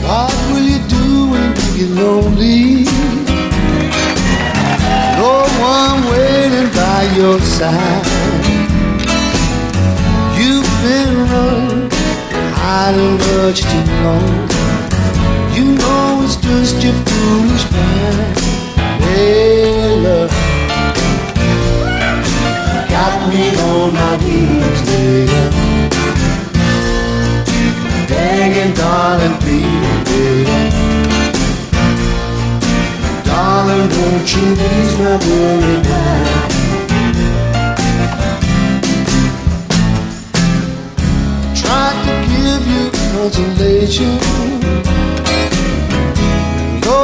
What will you do when you get lonely? No one waiting by your side. You've been running, hiding much too long. You know it's just your foolish mind. Hey, love, got me on my knees, baby, begging, darling, please, baby. Darling, won't you ease my worry now? Tried to give you consolation,